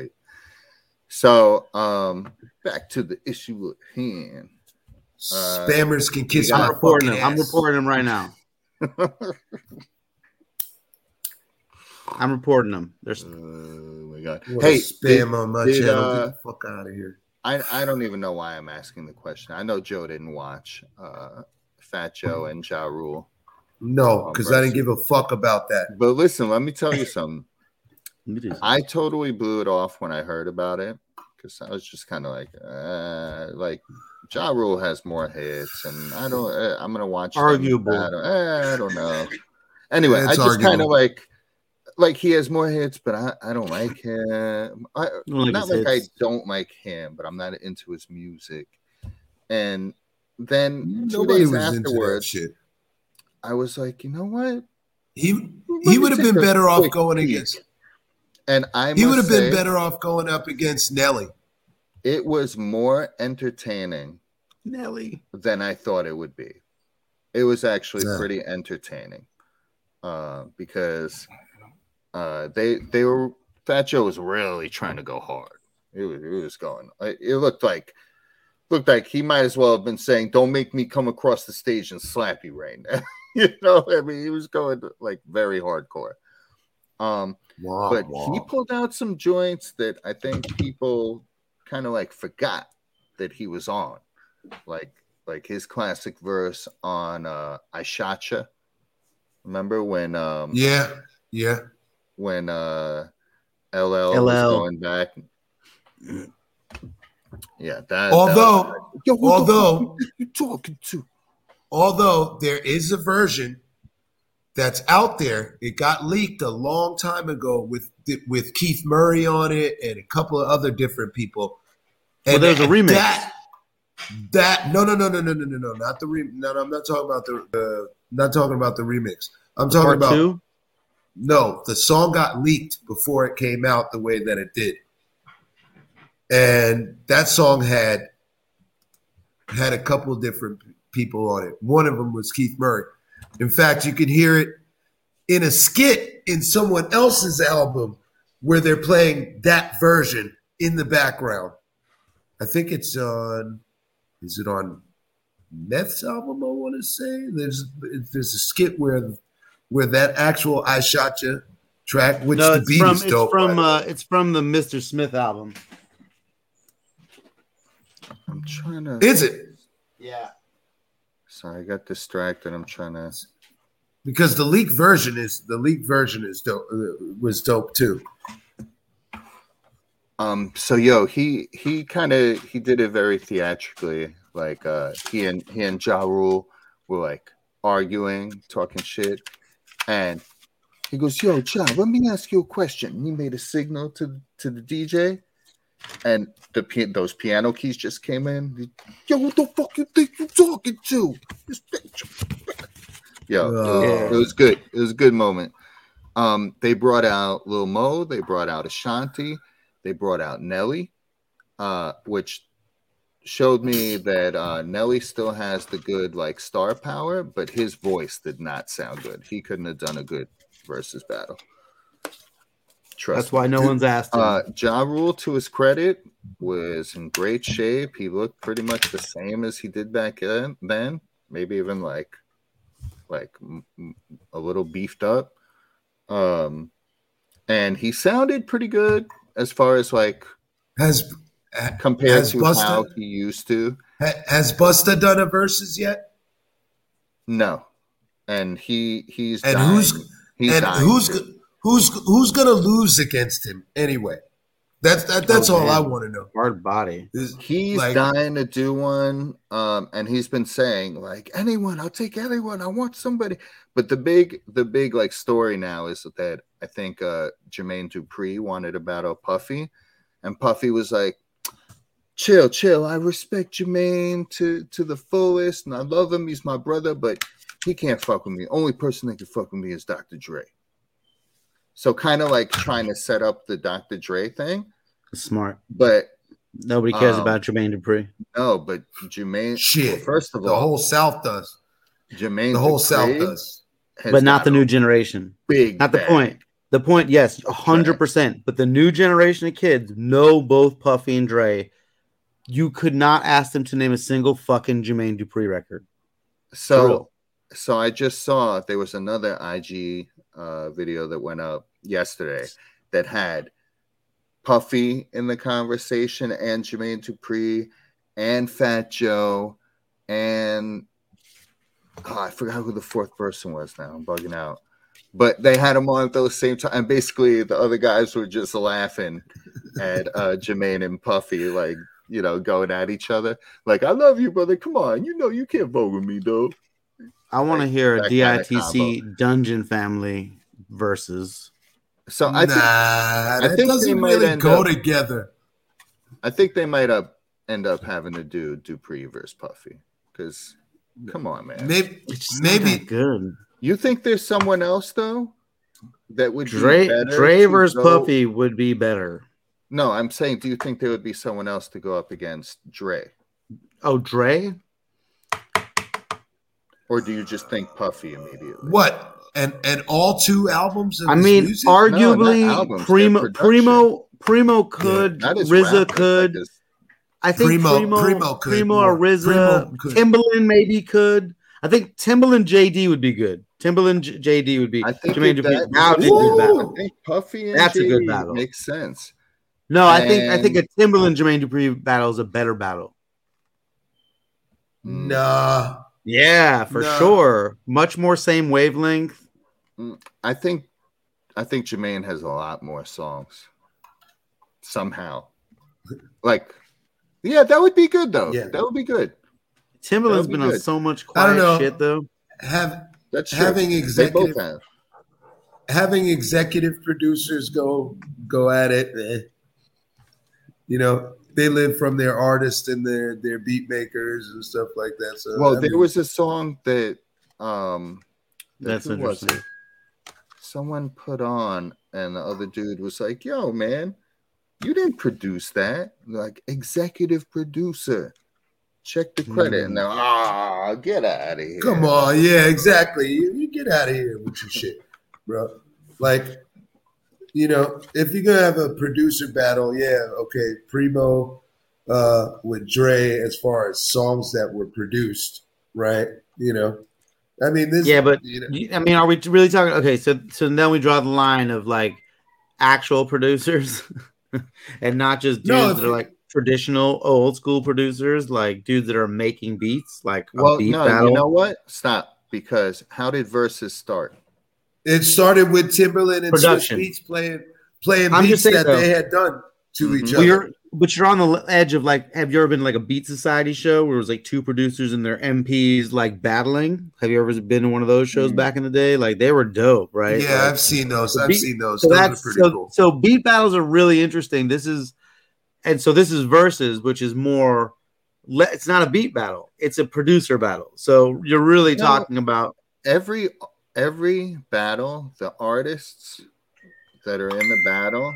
So back to the issue at hand. Spammers can kiss my fucking ass. I'm reporting them right now. I'm reporting them. There's oh my god! Hey, spam on my channel. Get the fuck out of here. I don't even know why I'm asking the question. I know Joe didn't watch Fat Joe and Ja Rule. No, because I didn't give a fuck about that. But listen, let me tell you something. Me too. I totally blew it off when I heard about it because I was just kind of like Ja Rule has more hits, and I'm gonna watch them Arguable. battle. I don't know. Anyway, It's I just kind of arguable. like he has more hits, but I don't like him. like Not his like hits. I don't like him, but I'm not into his music. And then 2 Nobody days was into that afterwards, shit. I was like, you know what? He me would have take been a better off quick going peek. against. And I He would must have been say, better off going up against Nelly. it was more entertaining Nelly. than I thought it would be. It was actually Yeah. pretty entertaining because they were Fat Joe was really trying to go hard. It was going. It looked like he might as well have been saying, "Don't make me come across the stage and slap you right now." You know, I mean, he was going like very hardcore. But he pulled out some joints that I think people kind of like forgot that he was on, like his classic verse on "I Shotcha." Remember when Yeah. when LL was going back? Yeah, that. Although Who the fuck you talking to? Although there is a version that's out there, it got leaked a long time ago with Keith Murray on it and a couple of other different people. And there's a remix. No, not the remix. No, I'm not talking about not talking about the remix. I'm talking about two? No, the song got leaked before it came out the way that it did. And that song had a couple of different people on it. One of them was Keith Murray. In fact, you can hear it in a skit in someone else's album where they're playing that version in the background. I think it's on, is it on Meth's album, I want to say? There's a skit where that actual I Shot Ya track, which the beat is dope. It's from the Mr. Smith album. I'm trying to. Is it? Yeah. Sorry, I got distracted. I'm trying to. Because the leaked version is dope. Was dope too. So he did it very theatrically. Like he and Ja Rule were like arguing, talking shit, and he goes, "Yo, Ja, let me ask you a question." And he made a signal to the DJ, and those piano keys just came in. Yo, what the fuck you think you talking to? This bitch. It was good. It was a good moment. They brought out Lil Mo. They brought out Ashanti. They brought out Nelly, which showed me that Nelly still has the good like star power, but his voice did not sound good. He couldn't have done a good versus battle. That's why no one's asked him. Ja Rule, to his credit, was in great shape. He looked pretty much the same as he did back then. Maybe even like a little beefed up. And he sounded pretty good as far as like compared to Busta, how he used to. Has Busta done a versus yet? No, and he's and dying. Who's gonna lose against him anyway? That's all I want to know. Hard body. He's dying to do one, and he's been saying like, anyone, I'll take anyone. I want somebody. But the big like story now is that I think Jermaine Dupri wanted to battle Puffy, and Puffy was like, chill. I respect Jermaine to the fullest, and I love him. He's my brother, but he can't fuck with me. Only person that can fuck with me is Dr. Dre. So kind of like trying to set up the Dr. Dre thing. Smart. But nobody cares about Jermaine Dupri. No, but Jermaine. Shit. Well, first of all, the whole South does. Jermaine. The whole South does. But not the new generation. Not the point. The point, yes, 100%. But the new generation of kids know both Puffy and Dre. You could not ask them to name a single fucking Jermaine Dupri record. So I just saw there was another IG video that went up yesterday that had Puffy in the conversation and Jermaine Dupri and Fat Joe and I forgot who the fourth person was now. I'm bugging out. But they had them on at the same time. And basically, the other guys were just laughing at Jermaine and Puffy, like, you know, going at each other. Like, I love you, brother. Come on. You know, you can't vote with me, though. I want to hear a that kind of DITC Dungeon Family versus. So I that think doesn't they might really end go up- together. I think they might end up having to do Dupree versus Puffy. Because, come on, man. Maybe It's not that good. You think there's someone else, though, that would be Dre better to versus go- Puffy would be better. No, I'm saying, do you think there would be someone else to go up against Dre? Oh, Dre? Or do you just think Puffy immediately? what? And all 2 albums of I his mean, music? arguably, not albums, Primo their production. could, Not his RZA rappers, could. like his- I think Primo could Primo more. or RZA, Primo could. Timbaland maybe could. I think Timbaland JD would be good. Timbaland JD would be. I think Jermaine if Dupri. that- That would be a good Ooh. battle. I think Puffy and That's a good JD battle. makes sense. No, I think And- a Timbaland Jermaine Dupri battle is a better battle. Nah. Yeah, for No. sure. Much more same wavelength. I think Jermaine has a lot more songs. Somehow. Like, yeah, that would be good though. Yeah. That would be good. Timbaland's That'd be been on good. so much I don't quiet know. shit though. That's true. Having They executive both have. having executive producers go at it, you know, they live from their artists and their beat makers and stuff like that. So Well, I there mean, was a song that That's who was interesting. it? Someone put on, and the other dude was like, "Yo, man, you didn't produce that." Like, executive producer. Check the credit, and they're get out of here. come on, yeah, exactly. You get out of here with your shit, bro. Like, you know, if you're gonna have a producer battle, yeah, okay, Primo with Dre as far as songs that were produced, right? You know, I mean, this, Yeah, but you know, I mean, are we really talking? Okay, so then we draw the line of like actual producers and not just dudes No, if that are you- like traditional old school producers, like dudes that are making beats, like a Well, beat no, battle. you know what? Stop. Because how did Versus start? it started with Timberland and Swiss Production. Beats playing I'm just beats saying, that though. they had done to each Well, other. you're on the edge of like, have you ever been to, like a Beat Society show where it was like 2 producers and their MPs like battling? Have you ever been to one of those shows back in the day? Like they were dope, right? Yeah, Like, I've seen those. the I've beat- seen those. So Those that's are pretty cool. so beat battles are really interesting. This is Versus, which is more. It's not a beat battle; it's a producer battle. So you're really No. talking about Every battle, the artists that are in the battle,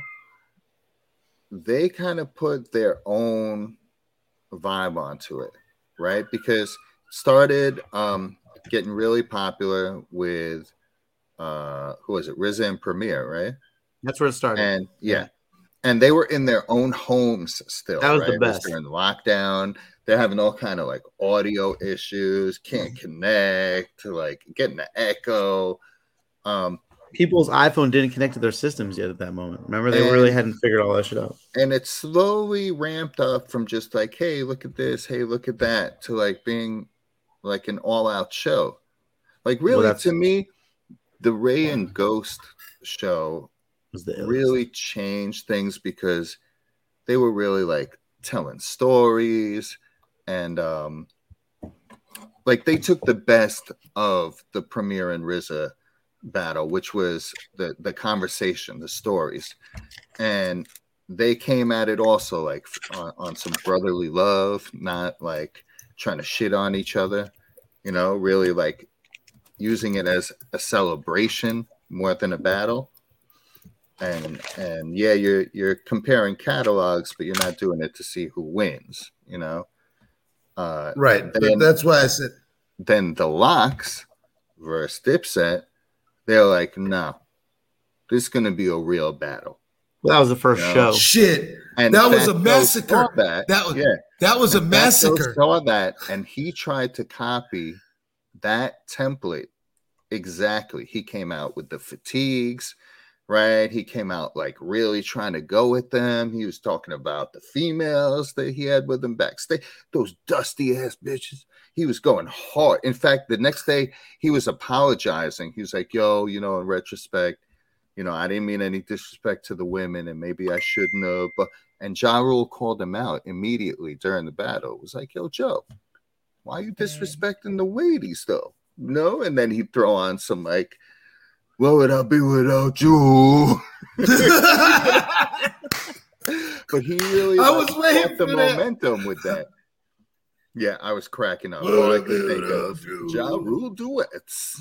they kind of put their own vibe onto it, right? Because it started getting really popular with who was it? RZA and Premier, right? that's where it started. And yeah, and they were in their own homes still. That was right? the It was best. during lockdown. They're having all kind of like audio issues, can't connect, like getting the echo. People's iPhone didn't connect to their systems yet at that moment. Remember, they And- really hadn't figured all that shit out. And it slowly ramped up from just like, hey, look at this, hey, look at that, to like being like an all-out show. Like really, that's- to me, the Ray and Ghost show Was the illest. really changed things because they were really like telling stories and like they took the best of the Premier and RZA battle, which was the conversation, the stories, and they came at it also like on some brotherly love, not like trying to shit on each other, you know, really like using it as a celebration more than a battle. And yeah, you're comparing catalogs, but you're not doing it to see who wins, you know. Right. Then- That's why I said Then the Locks versus Dipset, they're like, no, this is gonna be a real battle. Well, that was the first No. show. shit. And That was Fat a Joe massacre. saw That, That was a And Fat Joe massacre. saw that, and he tried to copy that template exactly. He came out with the fatigues, right? He came out like really trying to go with them. He was talking about the females that he had with him backstage, those dusty ass bitches. He was going hard. In fact, the next day he was apologizing. He was like, yo, in retrospect, I didn't mean any disrespect to the women, and maybe I shouldn't have. And Ja Rule called him out immediately during the battle. It was like, yo, Joe, why are you disrespecting the ladies, though? No, and then he'd throw on some like, what would I be without you? But he really caught the momentum with that. Yeah, I was cracking up. All I could think of Ja Rule duets.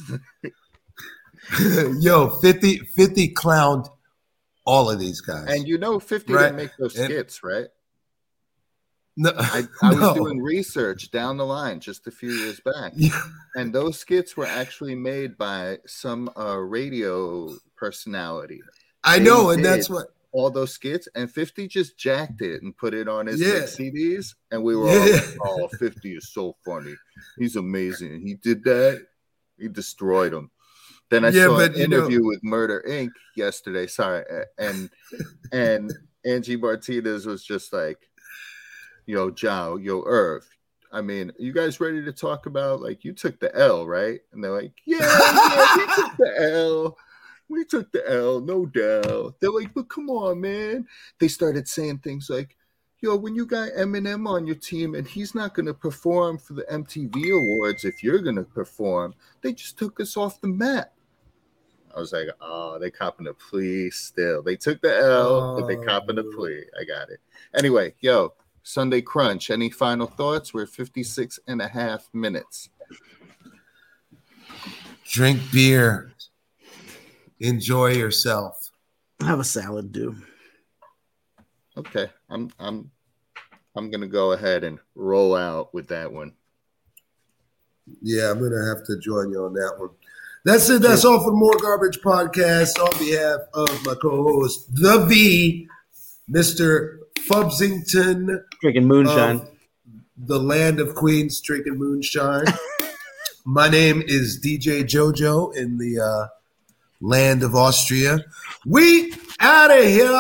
Yo, 50 clowned all of these guys. And 50 didn't make those skits, right? No, I was doing research down the line just a few years back. Yeah. And those skits were actually made by some radio personality. I know, and that's what all those skits, and 50 just jacked it and put it on his CDs, and we were all like, oh, 50 is so funny. He's amazing. He did that. He destroyed him. Then I saw an interview with Murder Inc. yesterday. Sorry. And Angie Martinez was just like, yo, Joe, yo, Irv. I mean, you guys ready to talk about, like, you took the L, right? And they're like, yeah, we took the L. We took the L, no doubt. They're like, but come on, man. They started saying things like, yo, when you got Eminem on your team and he's not going to perform for the MTV Awards if you're going to perform, they just took us off the map. I was like, oh, they copping a plea still. They took the L, but they copping a plea. I got it. Anyway, yo, Sunday Crunch. Any final thoughts? We're 56 and a half minutes. Drink beer. Enjoy yourself. Have a salad, dude. Okay, I'm gonna go ahead and roll out with that one. Yeah, I'm gonna have to join you on that one. That's it. That's all for the More Garbage Podcast. On behalf of my co-host, the V, Mr. Fubsington, drinking moonshine, the land of Queens, drinking moonshine. My name is DJ JoJo in the land of Austria. We out of here.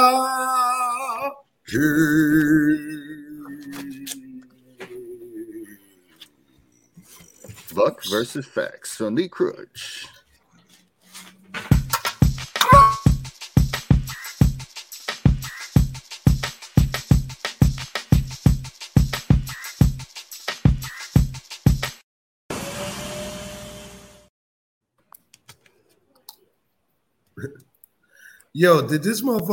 Luck versus facts. Sunday Crunch. Yo, did this motherfucker